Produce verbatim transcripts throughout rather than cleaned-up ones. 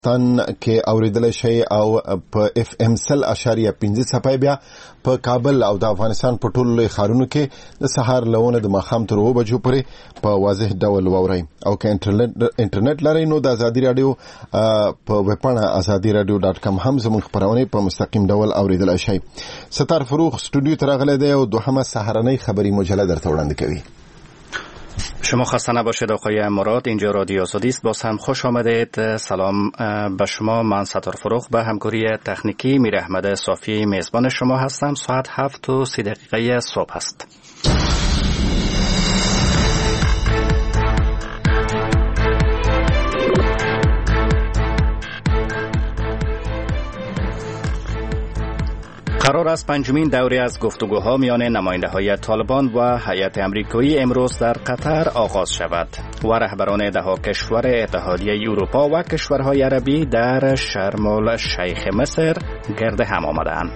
تن کې اوریدل شي او په اف ام سل اشاریه پنځه صفای بیا په کابل او د افغانستان په ټولو ښارونو کې د سهار لونه د ماخام تر اوه بجو پورې په واضح ډول ووري او که انټرنیټ انټرنیټ لري نو د ازادي رادیو په ویبپاڼه ازادي رادیو ډاټ کام هم زموږ خبرونه په مستقیم ډول اوریدل شي. ستار فروخ استودیو ته راغلی دی او دوهمه سهارنۍ خبری مجله درته وړاندې کوي. شما خسته نباشید آقای مراد، اینجا رادیو آزادی است. باز هم خوش آمدید. سلام به شما. من ستار فروخ به همکاری تکنیکی میر احمد صافی میزبان شما هستم. ساعت هفت و سی دقیقه صبح است. قرار است پنجمین دوره از گفتگوها میان نماینده‌های طالبان و هیئت آمریکایی امروز در قطر آغاز شود و رهبران دهها کشور اتحادیه اروپا و کشورهای عربی در شرم الشیخ مصر گرد هم آمدند.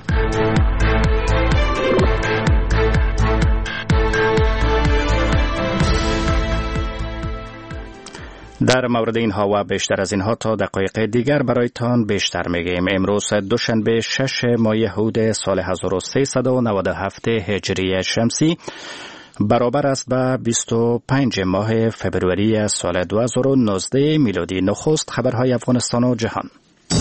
در مورد اینها و بیشتر از اینها تا دقایق دیگر برایتان بیشتر میگیم. امروز دوشنبه شش ماه هود سال هزار و سیصد و نود و هفت هجری شمسی برابر است به بیست و پنج ماه فبروری سال دو هزار و نوزده میلادی. نخست خبرهای افغانستان و جهان.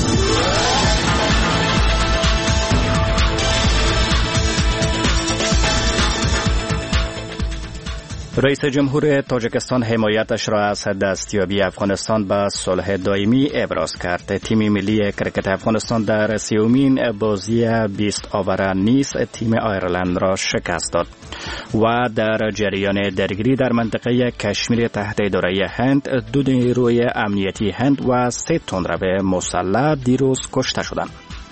رئیس جمهور تاجیکستان حمایتش را از دستیابی افغانستان به صلح دائمی ابراز کرد. تیم ملی کرکت افغانستان در سیومین بازی بیست آور نیز تیم آیرلند را شکست داد و در جریان درگیری در منطقه کشمیر تحت اداره هند دو نیروی امنیتی هند و سه تندرو مسلح دیروز کشته شدند.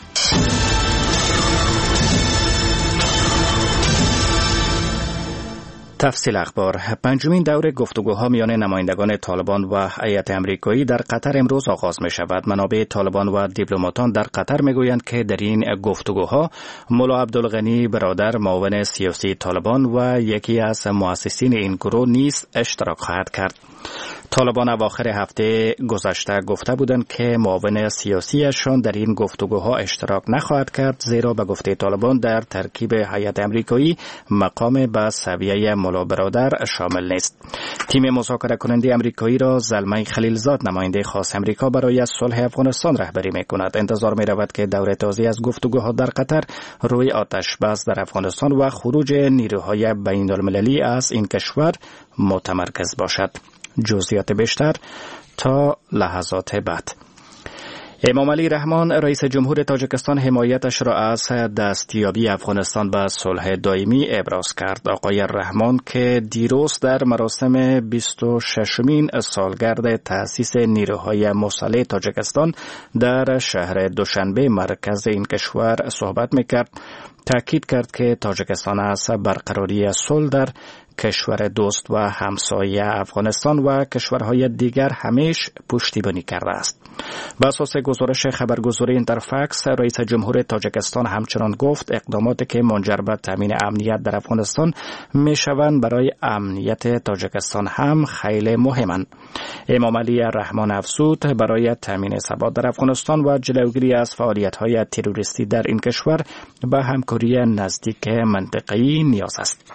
تفصیل اخبار. پنجمین دوره گفتگوها میان نمایندگان طالبان و هیئت آمریکایی در قطر امروز آغاز می شود. منابع طالبان و دیپلماتان در قطر می گویند که در این گفتگوها ملا عبدالغنی برادر معاون سیاسی طالبان و یکی از مؤسسین این گروه نیز اشتراک خواهد کرد. طالبان اواخر هفته گذشته گفته بودند که معاون سیاسیشان در این گفتگوها اشتراک نخواهد کرد، زیرا به گفته طالبان در ترکیب هیئت آمریکایی مقام به سویه ملا برادر شامل نیست. تیم مذاکره کننده آمریکایی را زلمه خلیلزاد نماینده خاص آمریکا برای صلح افغانستان رهبری می‌کند. انتظار می‌رود که دوره تازه از گفتگوها در قطر روی آتش بس در افغانستان و خروج نیروهای بین‌المللی از این کشور متمرکز باشد. جزئیات بیشتر تا لحظات بعد. امام علی رحمان رئیس جمهور تاجیکستان حمایتش را از دستیابی افغانستان به صلح دائمی ابراز کرد. آقای رحمان که دیروز در مراسم بیست و ششمین سالگرد تأسیس نیروهای مسلح تاجیکستان در شهر دوشنبه مرکز این کشور صحبت میکرد، تأکید کرد که تاجیکستان از برقراری صلح در کشور دوست و همسایه افغانستان و کشورهای دیگر همیشه پشتیبانی کرده است. بر اساس گزارش خبرگزاری اینترفکس، رئیس جمهور تاجیکستان همچنان گفت اقداماتی که منجر به تامین امنیت در افغانستان میشوند برای امنیت تاجیکستان هم خیلی مهمند. امام علی رحمان افزود برای تامین ثبات در افغانستان و جلوگیری از فعالیت‌های تروریستی در این کشور به همکاری نزدیک منطقه‌ای نیاز است.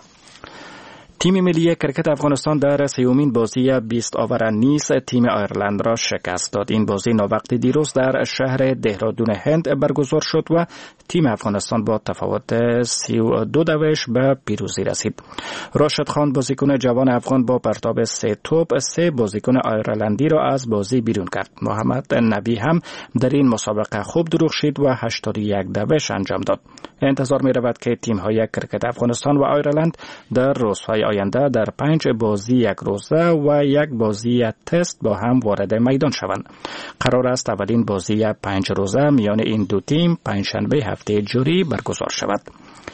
تیم ملی کرکت افغانستان در سیومین بازی بیست آور نیز تیم آیرلند را شکست داد. این بازی ناوقت دیروز در شهر دهرادون هند برگزار شد و تیم افغانستان با تفاوت سی و دو دوش به پیروزی رسید. راشد خان بازیکن جوان افغان با پرتاب سه توپ سه بازیکن آیرلندی را از بازی بیرون کرد. محمد نبی هم در این مسابقه خوب درخشید و هشتاد و یک دوش انجام داد. انتظار می رود که تیم های کرکت افغانستان و آیرلند در روزهای آینده در پنج بازی یک روزه و یک بازی تست با هم وارد میدان شوند. قرار است اولین بازی پنج روزه میان این دو تیم پنجشنبه هفته جاری برگزار شود.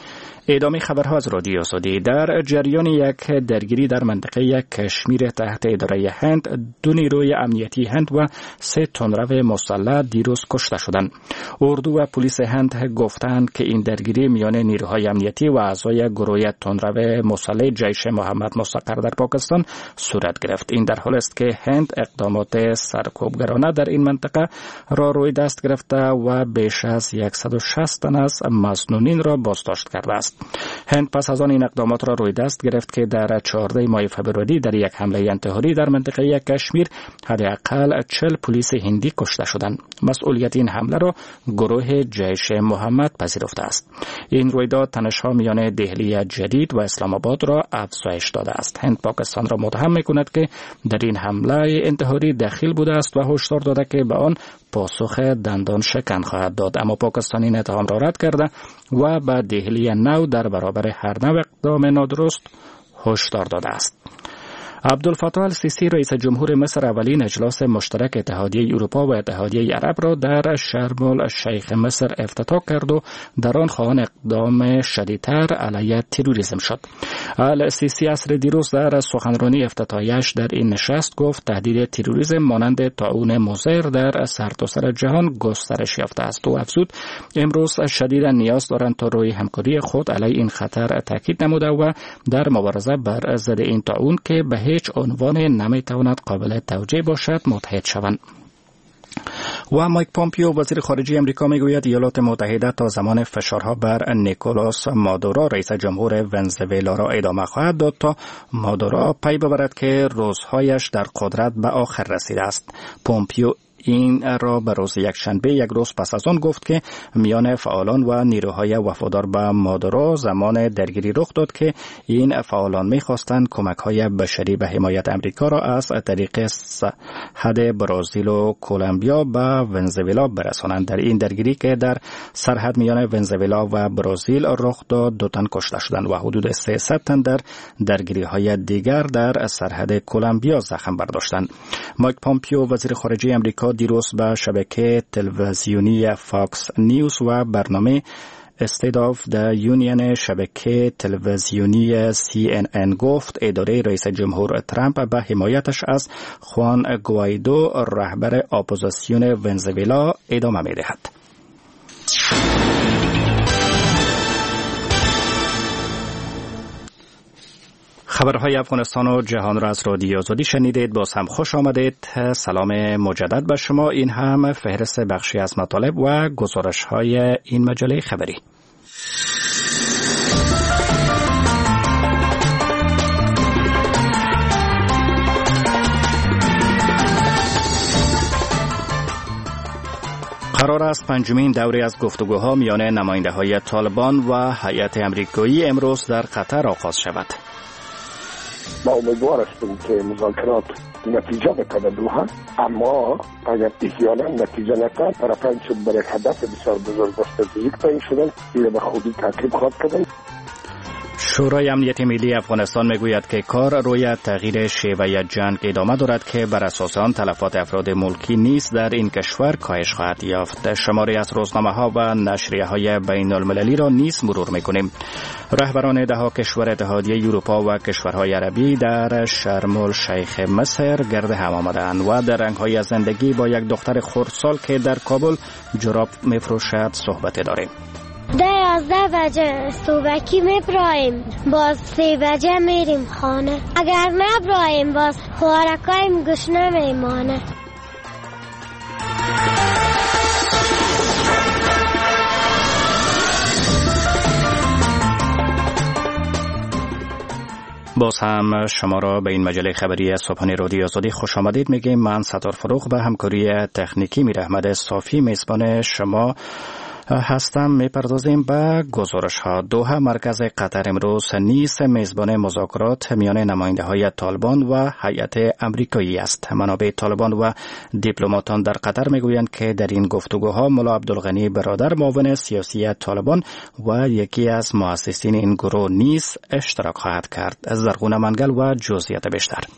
ادامه خبرها از رادیو آزادی. در جریان یک درگیری در منطقه کشمیر تحت اداره هند، دو نیروی امنیتی هند و سه تندرو مسلح دیروز کشته شدند. اردو و پلیس هند گفتند که این درگیری میان نیروهای امنیتی و اعضای گروه تندرو مسلح جیش محمد مستقر در پاکستان صورت گرفت. این در حالی است که هند اقدامات سرکوبگرانه در این منطقه را روی دست گرفته و بیش از صد و شصت تن از مسنونین را بازداشت کرده است. هند پس از آن این اقدامات را روی دست گرفت که در چهاردهم ماه فوریه در یک حمله انتحاری در منطقه کشمیر حداقل چهل پلیس هندی کشته شدند. مسئولیت این حمله را گروه جیش محمد پذیرفته است. این رویداد تنش‌ها میان دهلی جدید و اسلام آباد را افزایش داده است. هند پاکستان را متهم می‌کند که در این حمله انتحاری دخیل بوده است و هشدار داده که به آن پاسخ دندان شکن خواهد داد، اما پاکستان این اتهام را رد کرده و به دهلی نو در برابر هر نوع اقدام نادرست هشدار داده است. عبدالفتاح السیسی رئیس جمهور مصر اولین اجلاس مشترک اتحادیه اروپا و اتحادیه عرب را در شرم الشیخ مصر افتتاح کرد و در آن خواهان اقدام شدیدتر علیه تروریسم شد. السیسی عصر دیروز در سخنرانی افتتاحیش در این نشست گفت تهدید تروریسم مانند طاعون مضر در سرتاسر جهان گسترش یافته است و افزود امروز شدیدا نیاز دارند تا روی همکاری خود علیه این خطر تاکید نموده و در مبارزه بر ضد این طاعون که به هیچ عنوان نمیتواند قابل توجیه باشد متحد شوند. و مایک پومپیو وزیر خارجه امریکا میگوید ایالات متحده تا زمان فشارها بر نیکولاس مادورو رئیس جمهور ونزوئلا را ادامه خواهد داد تا مادورو پی ببرد که روزهایش در قدرت به آخر رسیده است. پومپیو این را به روز یکشنبه یک روز پس از آن گفت که میان فعالان و نیروهای وفادار به مادورو زمان درگیری رخ داد که این فعالان می‌خواستند کمک‌های بشری به حمایت امریکا را از طریق سرحد برزیل و کلمبیا به ونزوئلا برسانند. در این درگیری که در سرحد میان ونزوئلا و برزیل رخ داد، دو تن کشته شدند و حدود سیصد تن در درگیری‌های دیگر در سرحد کلمبیا زخم برداشتند. مایک پومپیو وزیر خارجه امریکا دیروز به شبکه تلویزیونی فاکس نیوز و برنامه State of the Union شبکه تلویزیونی سی ان ان گفت اداره رئیس جمهور ترامپ به حمایتش از خوان گوایدو رهبر اپوزیسیون ونزوئلا ادامه می‌دهد. خبرهای افغانستان و جهان را از رادیو آزادی شنیدید. باز هم خوش آمدید. سلام مجدد به شما. این هم فهرست بخشی از مطالب و گزارش‌های این مجله خبری. قرار است پنجمین دوره از گفتگوها میان نماینده‌های طالبان و هیئت امریکایی امروز در قطر آغاز شود. ما امیدوار هستیم که مذاکرات نتیجه بکنه دوحه، اما اگر احیانا نتیجه نکرد طرفین چون برای هدف بسیار بزرگ استراتژیک تعیین شدن این به خودی تعقیب خواهد کردن. شورای امنیت ملی افغانستان میگوید که کار روی تغییر شیوه جنگ ادامه دارد که بر اساس آن تلفات افراد ملکی نیز در این کشور کاهش خواهد یافت. شماری از روزنامه‌ها و نشریه‌های بین المللی را نیز مرور می‌کنیم. رهبران دهها کشور اتحادیه اروپا و کشورهای عربی در شرم الشیخ مصر گرد هم آمدند و در رنگ‌های از زندگی با یک دختر خردسال که در کابل جراب می‌فروشد صحبت داریم. ده یازده بجه صبحکی میبراییم، باز سه بجه میریم خانه. اگر نبراییم باز خوارکایم گشنه میمانه. باز هم شما را به این مجله خبری صبحانه رادیو آزادی خوش آمدید میگیم. من ستار فروغ به همکاری تکنیکی میر احمد صافی میزبان شما هستم. میپردازیم به گزارش ها. دوحه مرکز قطر امروز نیز میزبان مذاکرات میان نماینده های طالبان و هیئت امریکایی است. منابع طالبان و دیپلماتان در قطر میگویند که در این گفتگوها ملا عبدالغنی برادر معاون سیاسی طالبان و یکی از مؤسسین این گروه نیز اشتراک خواهد کرد. زرغون منگل و جزئیات بیشتر.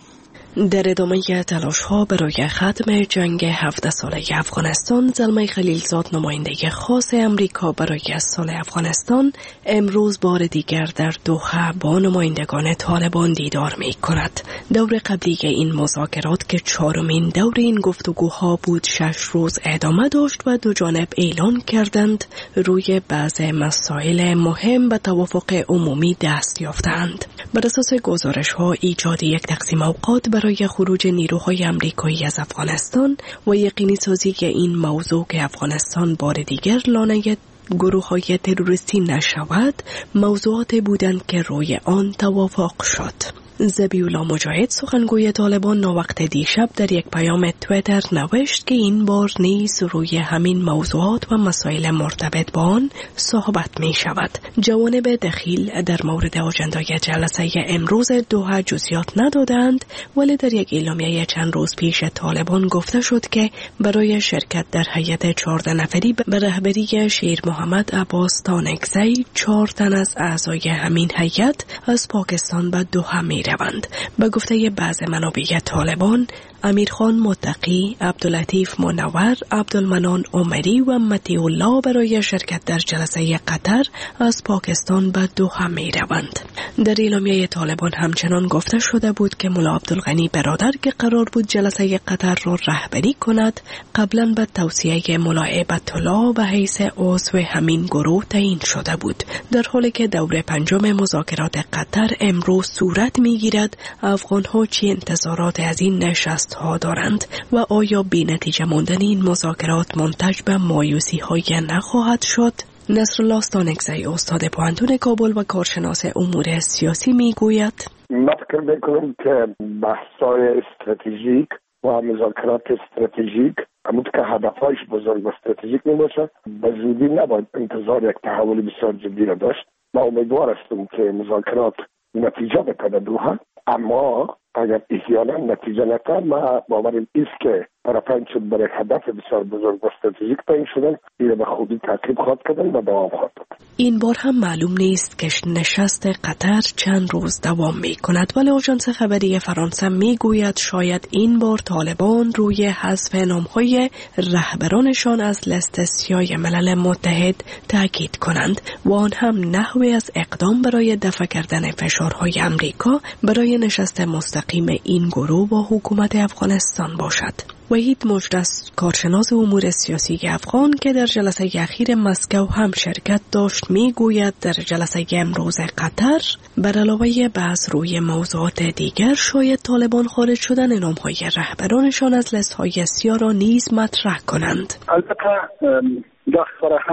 در ادامه تلاش ها برای ختم جنگ هفده ساله افغانستان، زلمه خلیلزاد نماینده خاص امریکا برای سال افغانستان امروز بار دیگر در دوحه با نمایندگان طالبان دیدار می کند. دور قبلی این مذاکرات که چهارمین دور این گفتگوها بود شش روز ادامه داشت و دو جانب اعلان کردند روی بعض مسائل مهم به توافق عمومی دست یافتند. بر اساس گزارش ها ایجاد یک تقسیم اوقات برای خروج نیروهای امریکایی از افغانستان و یقینی سازی این موضوع که افغانستان بار دیگر لانه گروه های تروریستی نشود موضوعات بودند که روی آن توافق شد. ذبیح‌الله مجاهد سخنگوی طالبان ناوقت دیشب در یک پیام تویتر نوشت که این بار نیز روی همین موضوعات و مسائل مرتبط با آن صحبت می شود. جوانب دخیل در مورد آجندای جلسه امروز دوحه جزئیات ندادند، ولی در یک اعلامیه چند روز پیش طالبان گفته شد که برای شرکت در هیئت چهارده نفری به رهبری شیر محمد عباس تانکزی چهار تن از اعضای همین هیئت از پاکستان به دوحه می روند. به گفته بعض منابع طالبان، امیرخان متقی، عبداللطیف منور، عبدالمنان عمری و مطیع الله برای شرکت در جلسه قطر از پاکستان به دوحه می روند. در اعلامیه طالبان همچنان گفته شده بود که ملا عبدالغنی برادر که قرار بود جلسه قطر را رهبری کند، قبلا به توصیه ملا عبادت الله به حیث عضو همین گروه تعیین شده بود. در حالی که دور پنجم مذاکرات قطر امروز صورت می گیرد، افغان ها چه انتظارات از این نشست ها دارند و آیا بی نتیجه ماندن این مذاکرات منتج به مایوسی های نخواهد شد؟ نصرالله تانکزی استاد پوهنتون کابل و کارشناس امور سیاسی می گوید: من فکر میکنم که بحث‌های استراتژیک و مذاکرات استراتژیک همون که هدفهایش بزرگ و استراتژیک نباشه، به زودی نباید انتظار یک تحول بسیار جدی را داشت. ما امیدوار هستیم که مذاکرات نتیجه بکنه دوحه، اما اگر احیانا نتیجه نکرد، ما باورم است که طرفین شد برای هدف بسیار بزرگ و استراتژیک تعیین شدن، این به خودی تعقیب خواهد کردن و دوام خواهد داد. این بار هم معلوم نیست که نشست قطر چند روز دوام می کند، ولی آژانس خبری فرانسه می گوید شاید این بار طالبان روی حذف نامهای رهبرانشان از لست سیاه ملل متحد تاکید کنند و آن هم نحوی از اقدام برای دفع کردن فشارهای امریکا برای نشست مستقیم این گروه با حکومت افغانستان باشد. وحید مجدس کارشناس امور سیاسی افغان که در جلسه اخیر مسکو هم شرکت داشت میگوید در جلسه امروز قطر بر علاوه بحث روی موضوعات دیگر شاید طالبان خارج شدن نامهای رهبرانشان از لیست‌های سیاه را نیز مطرح کنند. البته داخل هم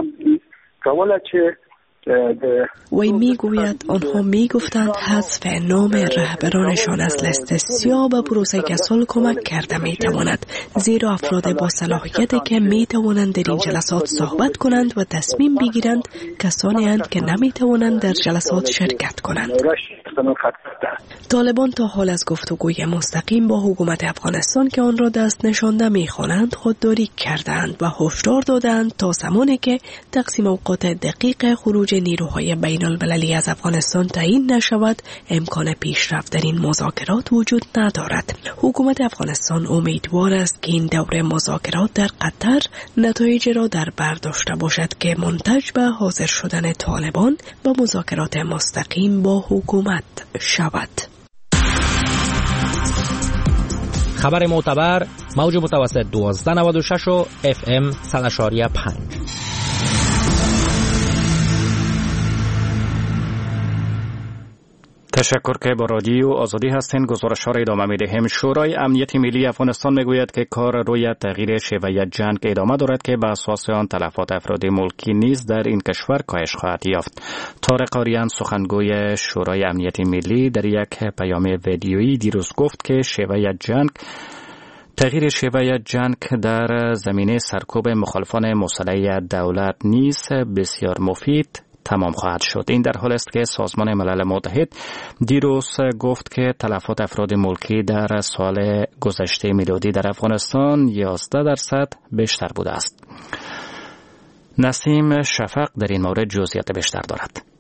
قوله چه وی میگوید آنها میگفتند حذف نام رهبرانشان از لیست سیاه به پروسه صلح کمک کرده میتواند، زیرا افراد با صلاحیتی که میتوانند در این جلسات صحبت کنند و تصمیم بگیرند کسانی اند که نمیتوانند در جلسات شرکت کنند. طالبان تا حال از گفتگوی مستقیم با حکومت افغانستان که آن را دست نشانده میخوانند خودداری کردند و هشدار دادند تا زمانی که تقسیم اوقات دقیق خروج نیروهای بین المللی از افغانستان تعیین نشود امکان پیشرفت در این مذاکرات وجود ندارد. حکومت افغانستان امیدوار است که این دور مذاکرات در قطر نتایج را در بر داشته باشد که منتج به حاضر شدن طالبان با مذاکرات مستقیم با حکومت شود. خبر معتبر موج متوسط دوازده نود و شش و اف ام صد و پنج. تشکر که با رادیو آزادی هستین. گزارش ها را ادامه میدهیم. شورای امنیت ملی افغانستان میگوید که کار روی تغییر شیوه جنگ ادامه دارد که به اساس آن تلفات افراد ملکی نیز در این کشور کاهش خواهد یافت. طارق آریان سخنگوی شورای امنیت ملی در یک پیام ویدیویی دیروز گفت که شیوه جنگ تغییر شیوه جنگ در زمینه سرکوب مخالفان مسلح دولت نیز بسیار مفید تمام خواهد شد. این در حال است که سازمان ملل متحد دیروز گفت که تلفات افراد ملکی در سال گذشته میلادی در افغانستان یازده درصد بیشتر بوده است. نسیم شفق در این مورد جزئیات بیشتر دارد.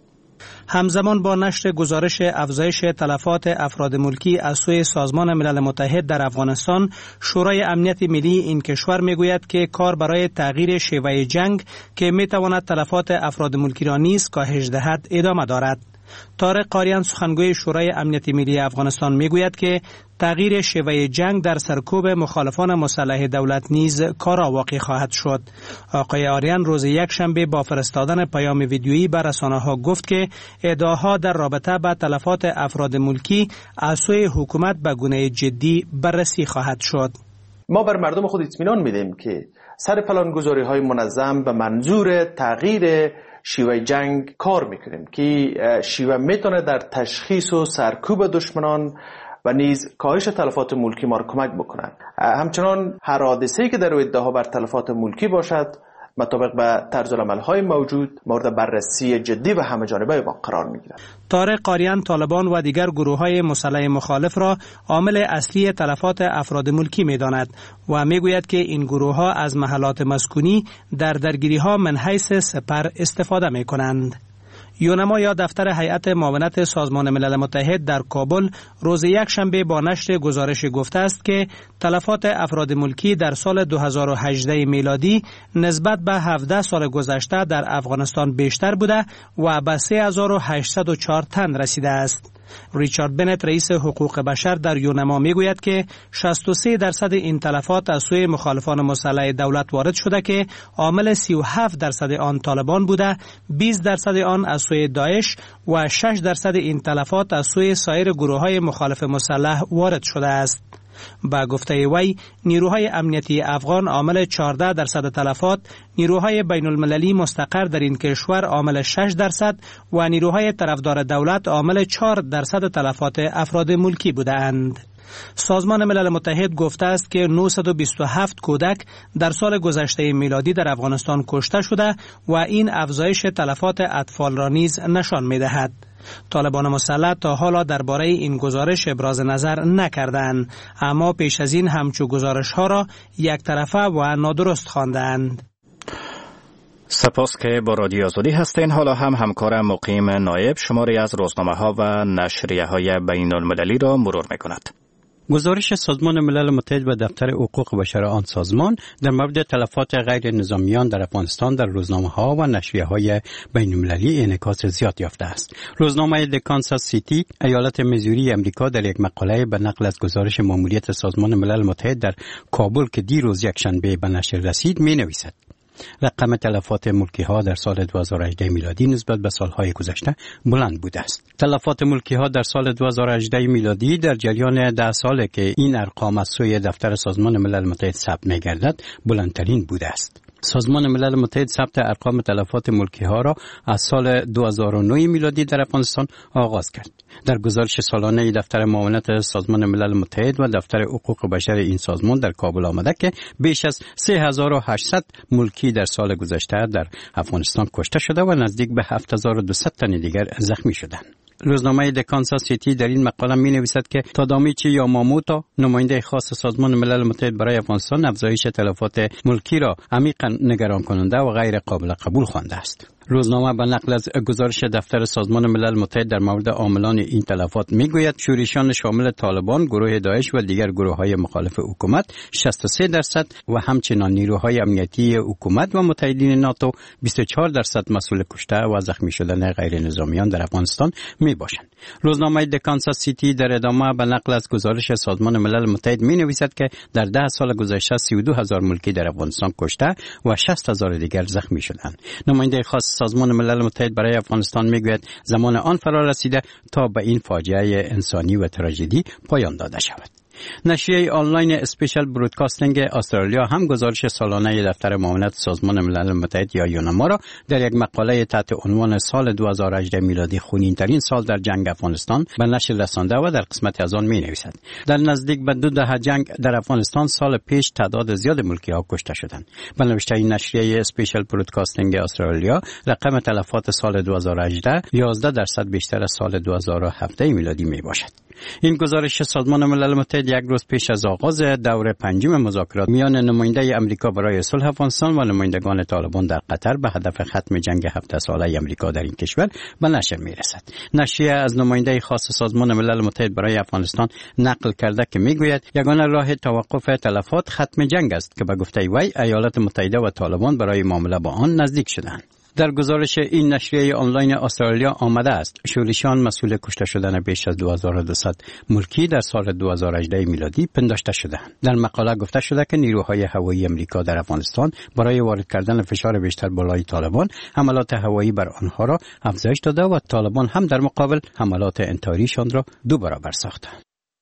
همزمان با نشر گزارش افزایش تلفات افراد ملکی از سوی سازمان ملل متحد در افغانستان، شورای امنیت ملی این کشور میگوید که کار برای تغییر شیوه جنگ که میتواند تلفات افراد ملکی را نیز کاهش دهد ادامه دارد. طارق قاریان سخنگوی شورای امنیت ملی افغانستان میگوید که تغییر شیوه جنگ در سرکوب مخالفان مسلح دولت نیز کارا واقع خواهد شد. آقای آریان روز یک شنبه با فرستادن پیام ویدیویی به رسانه‌ها گفت که ادعاها در رابطه با تلفات افراد ملکی از سوی حکومت به گونه جدی بررسی خواهد شد. ما بر مردم خود اطمینان میدیم که سر پلانگذاری‌های منظم به منظور تغییر شیوه جنگ کار میکنیم که شیوه میتونه در تشخیص و سرکوب دشمنان و نیز کاهش تلفات ملکی ما را کمک بکنند. همچنان هر حادثه‌ای که در ادعا بر تلفات ملکی باشد مطابق به طرز العمل‌های موجود مورد بررسی جدی و همه‌جانبه ما قرار می‌گیرد. طارق قاریان طالبان و دیگر گروه‌های مسلح مخالف را عامل اصلی تلفات افراد ملکی می‌داند و می‌گوید که این گروه‌ها از محلات مسکونی در درگیری‌ها من حیث سپر استفاده می‌کنند. یونما یا دفتر هیئت معاونت سازمان ملل متحد در کابل روز یک شنبه با نشر گزارش گفته است که تلفات افراد ملکی در سال دو هزار و هجده میلادی نسبت به هفده سال گذشته در افغانستان بیشتر بوده و به سه هزار و هشتصد و چهار تن رسیده است. ریچارد بنت رئیس حقوق بشر در یونما میگوید که شصت و سه درصد این تلفات از سوی مخالفان مسلح دولت وارد شده که عامل سی و هفت درصد آن طالبان بوده، بیست درصد آن از سوی داعش و شش درصد این تلفات از سوی سایر گروه‌های مخالف مسلح وارد شده است. با گفته وی نیروهای امنیتی افغان عامل چهارده درصد تلفات، نیروهای بین المللی مستقر در این کشور عامل شش درصد و نیروهای طرفدار دولت عامل چهار درصد تلفات افراد ملکی بودند. سازمان ملل متحد گفته است که نهصد و بیست و هفت کودک در سال گذشته میلادی در افغانستان کشته شده و این افزایش تلفات اطفال را نیز نشان می‌دهد. طالبان مسلح تا حالا درباره این گزارش ابراز نظر نکردند، اما پیش از این همچو گزارش ها را یک طرفه و نادرست خواندند. سپاس که با رادیو آزادی هستین. حالا هم همکارم مقیم نایب شماری از روزنامه ها و نشریه های بین المللی را مرور میکند. گزارش سازمان ملل متحد و دفتر حقوق بشر آن سازمان در مورد تلفات غیر نظامیان در افغانستان در روزنامه‌ها و نشریه‌های بین‌المللی انعکاس زیاد یافته است. روزنامه د کانساس سیتی ایالت میزوری امریکا در یک مقاله به نقل از گزارش ماموریت سازمان ملل متحد در کابل که دیروز یکشنبه به نشر رسید می‌نویسد رقم تلفات ملکی ها در سال دو هزار و هجده میلادی نسبت به سالهای گذشته بلند بوده است. تلفات ملکی ها در سال دو هزار و هجده میلادی در جریان ده ساله که این ارقام از سوی دفتر سازمان ملل متحد ثبت می‌گردد بلندترین بوده است. سازمان ملل متحد ثبت ارقام تلفات ملکی ها را از سال دو هزار و نه میلادی در افغانستان آغاز کرد. در گزارش سالانه دفتر معاونت سازمان ملل متحد و دفتر حقوق بشر این سازمان در کابل آمده که بیش از سه هزار و هشتصد ملکی در سال گذشته در افغانستان کشته شده و نزدیک به هفت هزار و دویست تن دیگر زخمی شدند. روزنامه د کانساس سیتی در این مقاله می نویسد که تادامیچی یاماموتو نماینده خاص سازمان ملل متحد برای افغانستان افزایش تلفات ملکی را عمیقا نگران کننده و غیر قابل قبول خوانده است. روزنامه به نقل از گزارش دفتر سازمان ملل متحد در مورد عاملان این تلفات میگوید شورشیان شامل طالبان، گروه داعش و دیگر گروه‌های مخالف حکومت شصت و سه درصد و همچنین نیروهای امنیتی حکومت و متحدین ناتو بیست و چهار درصد مسئول کشته و زخمی شدن غیر نظامیان در افغانستان می باشند. روزنامه د کانساس سیتی در ادامه به نقل از گزارش سازمان ملل متحد می نویسد که در ده سال گذشته سی و دو هزار ملکی در افغانستان کشته و شصت هزار دیگر زخمی شدند. نماینده خاص سازمان ملل متحد برای افغانستان میگوید زمان آن فرا رسیده تا به این فاجعه انسانی و تراژدی پایان داده شود. نشریه آنلاین اسپیشال برودکاستینگ استرالیا هم گزارش سالانه دفتر معاونت سازمان ملل متحد یا یونما را در یک مقاله تحت عنوان سال دو هزار و هجده میلادی خونین‌ترین سال در جنگ افغانستان به نشر رسانده و در قسمت از آن می‌نویسد. در نزدیک به دو دهه جنگ در افغانستان سال پیش تعداد زیاد ملکی‌ها کشته شدند. به نوشته این نشریه اسپیشال برودکاستینگ استرالیا رقم تلفات سال دو هزار و هجده یازده درصد بیشتر از سال دو هزار و هفده میلادی میباشد. این گزارش سازمان ملل متحد یک روز پیش از آغاز دور پنجم مذاکرات میان نماینده امریکا برای صلح افغانستان و نمایندگان طالبان در قطر به هدف ختم جنگ هفده ساله امریکا در این کشور به نشر میرسد. نشریه از نماینده خاص سازمان ملل متحد برای افغانستان نقل کرده که میگوید یگانه راه توقف تلفات ختم جنگ است که به گفته وی ایالات متحده و طالبان برای معامله با آن نزدیک شدند. در گزارش این نشریه آنلاین استرالیا آمده است شورشیان مسئول کشته شدن بیش از دو هزار و دویست ملکی در سال دو هزار و هجده میلادی پنداشته شدند. در مقاله گفته شده که نیروهای هوایی امریکا در افغانستان برای وارد کردن فشار بیشتر بالای طالبان حملات هوایی بر آنها را افزایش داده و طالبان هم در مقابل حملات انتحاریشان را دو برابر ساختند.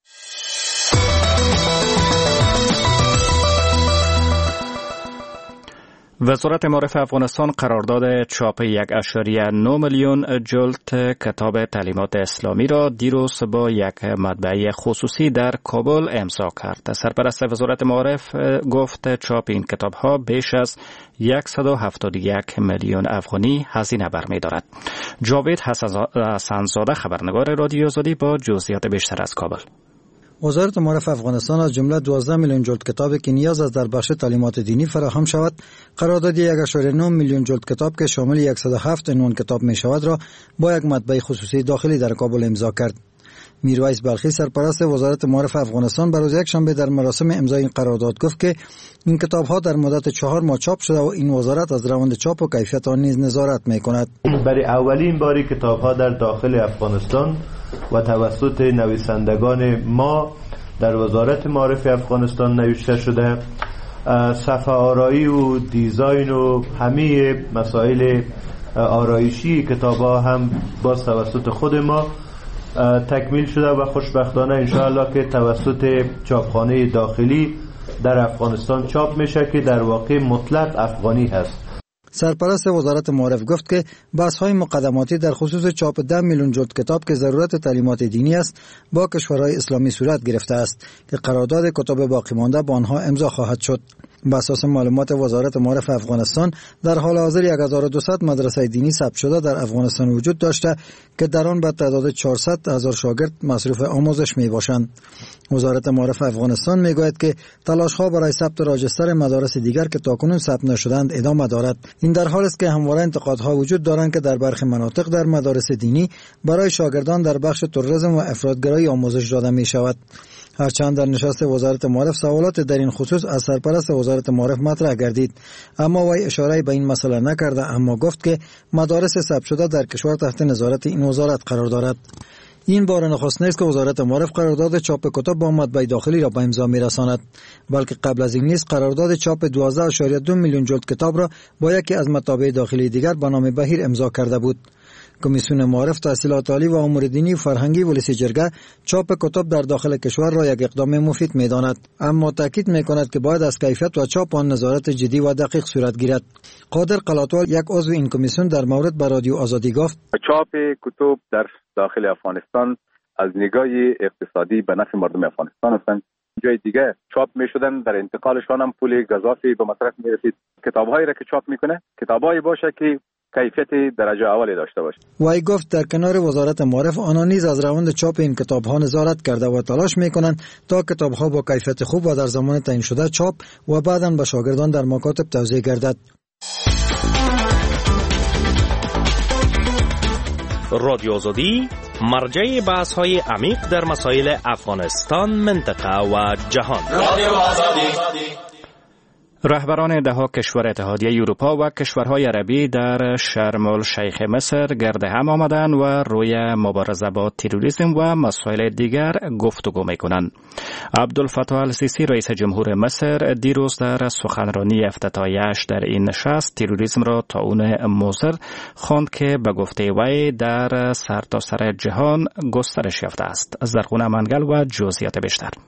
وزارت معارف افغانستان قرارداد چاپ یک اشاریه نه میلیون جلد کتاب تعلیمات اسلامی را دیروز با یک مطبعه خصوصی در کابل امضا کرد. سرپرست وزارت معارف گفت چاپ این کتاب ها بیش از صد و هفتاد و یک میلیون افغانی هزینه برمی‌دارد. جاوید حسن‌زاده خبرنگار رادیو آزادی با جزئیات بیشتر از کابل. وزارت معارف افغانستان از جمله دوازده میلیون جلد کتابی که نیاز است در بخش تعلیمات دینی فراهم شود، قرارداد یک ممیز نه میلیون جلد کتاب که شامل صد و هفت عنوان کتاب می شود را با یک مطبعه خصوصی داخلی در کابل امضا کرد. میرویس بلخی سرپرست وزارت معارف افغانستان بر روز یکشنبه در مراسم امضای این قرارداد گفت که این کتاب‌ها در مدت چهار ماه چاپ شده و این وزارت از روند چاپ و کیفیت آن نیز نظارت می‌کند. برای اولین باری کتاب‌ها در داخل افغانستان و توسط نویسندگان ما در وزارت معارف افغانستان نوشته شده. صفحه آرایی و دیزاین و همه مسائل آرایشی کتاب‌ها هم باز توسط خود ما تکمیل شده و خوشبختانه انشاءالله که توسط چاپخانه داخلی در افغانستان چاپ میشه که در واقع مطلق افغانی هست. سرپرست وزارت معارف گفت که بحث‌های مقدماتی در خصوص چاپ ده میلیون جلد کتاب که ضرورت تعلیمات دینی است با کشورهای اسلامی صورت گرفته است که قرارداد کتاب باقی مانده با آنها امضا خواهد شد. بر اساس معلومات وزارت معارف افغانستان در حال حاضر هزار و دویست مدرسه دینی ثبت شده در افغانستان وجود داشته که در آن به تعداد چهارصد هزار شاگرد مصروف آموزش می باشند. وزارت معارف افغانستان می گوید که تلاش‌ها برای ثبت راجستر مدارس دیگر که تاکنون ثبت نشدند ادامه دارد. این در حالی است که همواره انتقادها وجود دارند که در برخی مناطق در مدارس دینی برای شاگردان در بخش توریسم و افرادگرایی آموزش داده می شود. هرچند در نشست وزارت معارف سوالات در این خصوص از سرپرست وزارت معارف مطرح گردید، اما وی اشاره به این مسئله نکرده، اما گفت که مدارس ثبت شده در کشور تحت نظارت این وزارت قرار دارد. این بار نخست نیست که وزارت معارف قرارداد چاپ کتاب با مطبعه داخلی را به امضا می‌رساند، بلکه قبل از این نیز قرارداد چاپ دوازده ممیز دو میلیون جلد کتاب را با یکی از مطابع داخلی دیگر به نام بهیر امضا کرده بود. کمیسیون معارف تحصیلات عالی و امور دینی و فرهنگی ولسی جرگه چاپ کتاب در داخل کشور را یک اقدام مفید می‌داند، اما تاکید می‌کند که باید از کیفیت و چاپ آن نظارت جدی و دقیق صورت گیرد. قادر قلاتوال یک عضو این کمیسیون در مورد به رادیو آزادی گفت: چاپ کتب در داخل افغانستان از نگاه اقتصادی به نفع مردم افغانستان هستند. جای دیگه چاپ می‌شدن، در انتقالشان هم پول گزافی به مصرف می‌رسید. کتاب‌هایی را که چاپ می‌کنه کتاب‌هایی باشه که کیفیت درجه اولی داشته باشه. وی گفت در کنار وزارت معارف آنها نیز از روند چاپ این کتاب‌ها نظارت کرده و تلاش می‌کنند تا کتاب‌ها با کیفیت خوب و در زمان تعیین شده چاپ و بعداً به شاگردان در مکاتب توزیع گردد. رادیو آزادی مرجع بحث‌های عمیق در مسائل افغانستان، منطقه و جهان. رادیو آزادی. رهبران دهها کشور اتحادیه اروپا و کشورهای عربی در شرم الشیخ مصر گرد هم آمدند و روی مبارزه با تروریسم و مسائل دیگر گفتگو می‌کنند. عبدالفتاح السیسی رئیس جمهور مصر دیروز در سخنرانی افتتاحیه‌اش در این نشست تروریسم را طاعون مضر خواند که به گفته وی در سرتاسر جهان گسترش یافته است. زرغون منگل و جزئیات بیشتر.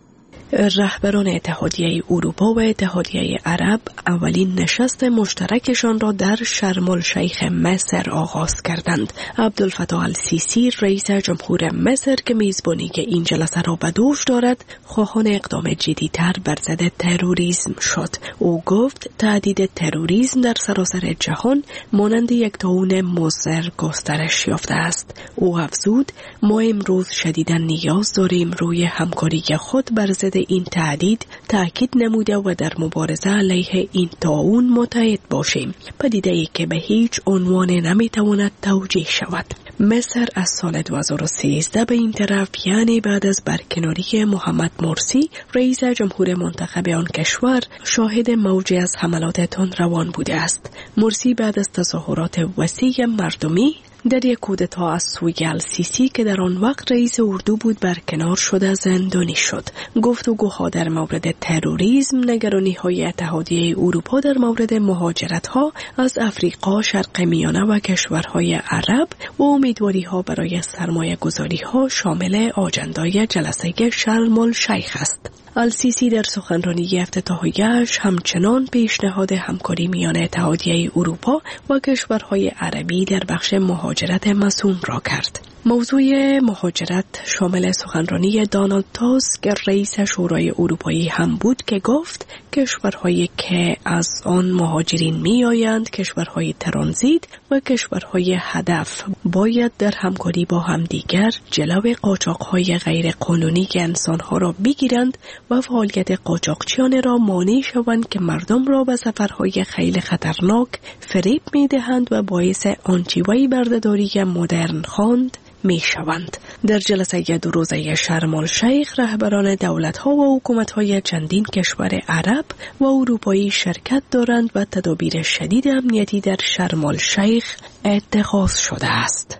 رهبران اتحادیه اروپا و اتحادیه عرب اولین نشست مشترکشان را در شرم الشیخ مصر آغاز کردند. عبدالفتاح السیسی رئیس جمهور مصر که میزبانی این جلسه را به دوش دارد، خواهان اقدام جدی‌تر بر ضد تروریسم شد. او گفت تهدید تروریسم در سراسر جهان مانند یک طاعون مضر گسترش یافته است. او افزود ما امروز شدیداً نیاز داریم روی همکاری خود بر ضد این تهدید تاکید نموده و در مبارزه علیه این طاعون متحد باشیم، پدیده‌ای که به هیچ عنوان نمیتواند توجیه شود. مصر از سال دو هزار و سیزده به این طرف، یعنی بعد از برکناری محمد مرسی رئیس جمهور منتخب آن کشور، شاهد موجی از حملات تندروان بوده است. مرسی بعد از تظاهرات وسیع مردمی در یک کودتا از سوی السیسی که در آن وقت رئیس اردو بود برکنار شده زندانی شد. گفتگوها در مورد تروریسم، نگرانی‌های اتحادیه اروپا در مورد مهاجرت‌ها از افریقا، شرق میانه و کشورهای عرب و امیدواری‌ها برای سرمایه‌گذاری‌ها شامل آجندای جلسه شرم الشیخ است. السیسی در سخنرانی افتتاحیه‌اش همچنان پیشنهاد همکاری میان اتحادیه اروپا و کشورهای عربی در بخش مهاجرت مسئول را کرد. موضوع مهاجرت شامل سخنرانی دونالد تاسک رئیس شورای اروپایی هم بود که گفت کشورهایی که از آن مهاجرین می آیند، کشورهای ترانزیت و کشورهای هدف باید در همکاری با همدیگر جلوی قاچاق‌های غیر قانونی انسان‌ها را بگیرند و فعالیت قاچاقچیان را مانع شوند که مردم را به سفرهای خیلی خطرناک فریب می دهند و باعث آنچیوی بردهداری مدرن خواند می شوند. در جلسه دو روزه شرم الشیخ رهبران دولت‌ها و حکومت‌های چندین کشور عرب و اروپایی شرکت دارند و تدابیر شدید امنیتی در شرم الشیخ اتخاذ شده است.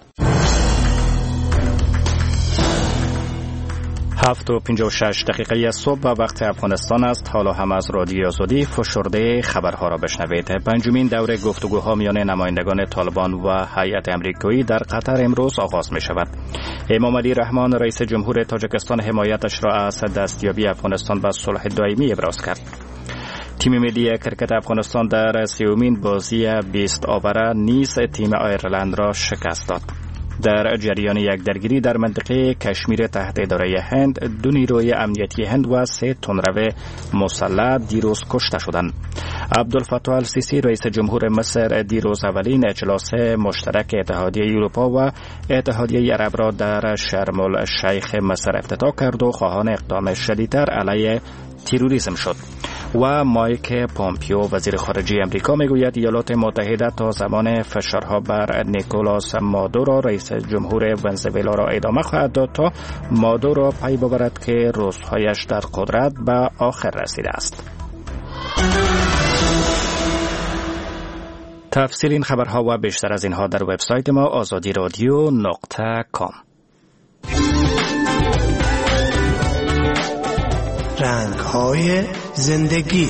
هفت و پنجاه و شش دقیقه صبح و وقت افغانستان است. حالا هم از رادیو آزادی فشرده خبرها را بشنوید. پنجمین دوره گفتگوها میان نمایندگان طالبان و هیئت امریکایی در قطر امروز آغاز می شود. امام علی رحمان رئیس جمهور تاجیکستان حمایتش را از دستیابی افغانستان به صلح دائمی ابراز کرد. تیم ملی کرکت افغانستان در سیومین بازی بیست آوره نیز تیم آیرلند را شکست داد. در جریان یک درگیری در منطقه کشمیر تحت اداره هند، دو نیروی امنیتی هند و سه تندرو مسلح دیروز کشته شدند. عبدالفتاح السیسی رئیس جمهور مصر دیروز اولین اجلاس مشترک اتحادیه اروپا و اتحادیه عرب را در شرم الشیخ مصر افتتاح کرد و خواهان اقدام شدیدتر علیه تروریسم شد. و مایک پومپیو وزیر خارجه امریکا میگوید ایالات متحده تا زمان فشارها بر نیکولاس مادورو رئیس جمهور ونزوئلا را ادامه خواهد داد تا مادورو پی ببرد که روزهایش در قدرت به آخر رسیده است. تفصیل این خبرها و بیشتر از اینها در وبسایت ما آزادی رادیو نقطه کام. رنگ‌های زندگی.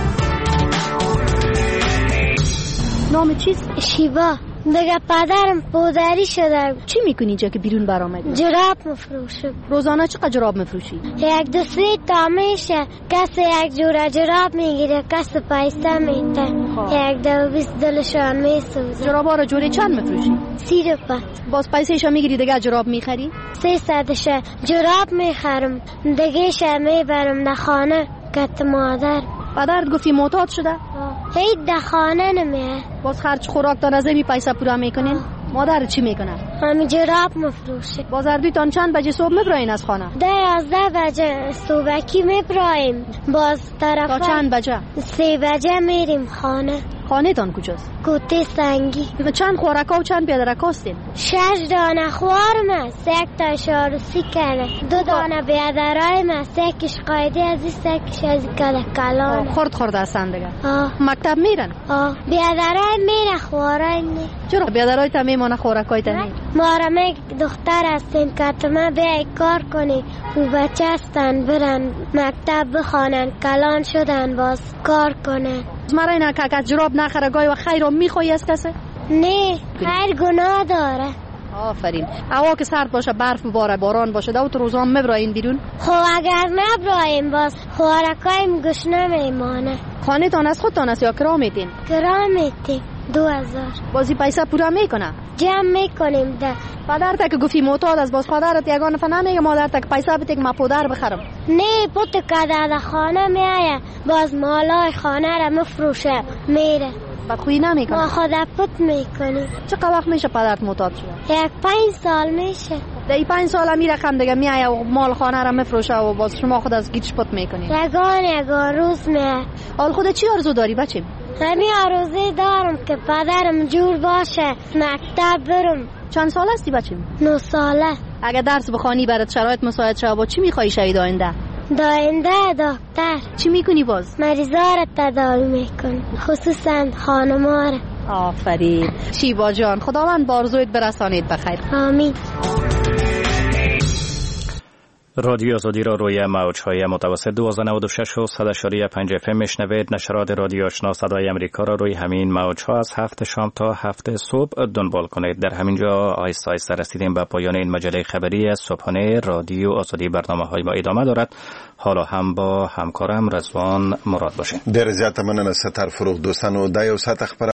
نام چیست؟ شیوا. دیگه پدرم پودری شده. چی میکنی اینجا که بیرون برآمدی؟ جراب مفروشم. روزانه چقدر جراب مفروشی؟ یک دو سه تا میشه. کسی یک جوره جراب میگیره، کسی پیسه میده. یک دو بیست دلشان میسوزه. جرابا رو جوره چند مفروشی؟ سی روپه. باز پیسهشو میگیری دیگه جراب میخری؟ سه صدشه جراب میخرم، دیگه شه میبرم نخانه کت مادر. پدرت گفتی معتاد شده؟ هیچ دخانه نمیه. باز خرج خوراک تا نزمی پیسه پورا میکنین؟ مادر چی میکنه؟ همین جراب مفروشه. باز اردوی تان چند بجه صبح میبراین از خانه؟ ده یازده بجه صبحکی میبرایم. باز طرف تا چند بجه؟ سه بجه میریم خانه. خانه تان کجاست؟ کوته سنگی. چند خوراکا و چند پیاده رکاستین؟ شش دانه خوارم است، یک تا شاروسی کنه. دو دانه بیادرایم است، یکیش قایده از این سکش از کل کلان. خورد خورد هستن دیگه؟ آه. مکتب میرن؟ آه. بیادرایم میره خوارای نی. چرا بیادرای تا میمانه خوراکای تا نی؟ مارمه دختر هستیم که تمه بیای کار کنی و بچه هستن برن مکتب بخوانن، کلان شدن باز کار کنن. مرا اینا که از جراب نخره گای و خیر رو میخوایی از کسی؟ نه، خیر گناه داره. آفرین. هوا که سرد باشه، برف بباره، باران باشه، دو تا روزا مبراین بیرون. خب اگر نبرایم باز خوارکایم گشنه میمانه. خانه تان از خودتان است یا کرا میتین؟ کرا میتین. دو هزار. بازی پیسه پورا میکنه؟ جمع میکنیم ده. پدرت که گفتی معتاد از باز خودت یگان فنا نمیگه مادرت که پیسه بده که ما پودر بخرم. نه پوت که در خانه میایه باز مالای خانه را مفروشه میره. بدخویی نمیکنه؟ ما خود پوت میکنیم. چقدر وقت میشه پدرت معتاد شده؟ یک پنج سال میشه. در پنج سال می رقم دیگه میایه و مال خانه را مفروشه و باز شما خود از گیتش پوت میکنی؟ یگان یگان روز میایه. حال خودت چی آرزو داری بچیم؟ همین آرزوی دارم که پدرم جور باشه، مکتب برم. چند سال هستی بچیم؟ نه ساله. اگه درس بخوانی برات شرایط مساعد شه با چی میخوای شوی داینده؟ داینده دکتر. چی میکنی باز؟ مریضا را تداوی میکنم، خصوصا خانما را. آفرین. شیبا جان، خداوند بارزویت برسانید بخیر. آمین. رادیو آزادی را روی موج‌های متوسط دویست و نود و شش و صد و پنج اف ام میشنوید. نشرات رادیو آشنا صدای امریکا را روی همین موج‌ها از هفت شام تا هفت صبح دنبال کنید. در همینجا آهسته آهسته رسیدیم به پایان این مجله خبری صبحانه رادیو آزادی. برنامه‌های ما ادامه دارد. حالا هم با همکارم رضوان مراد باشید. ډېر زیاته مننه ستر فروغ دوستانو. دا یو ساعت خبر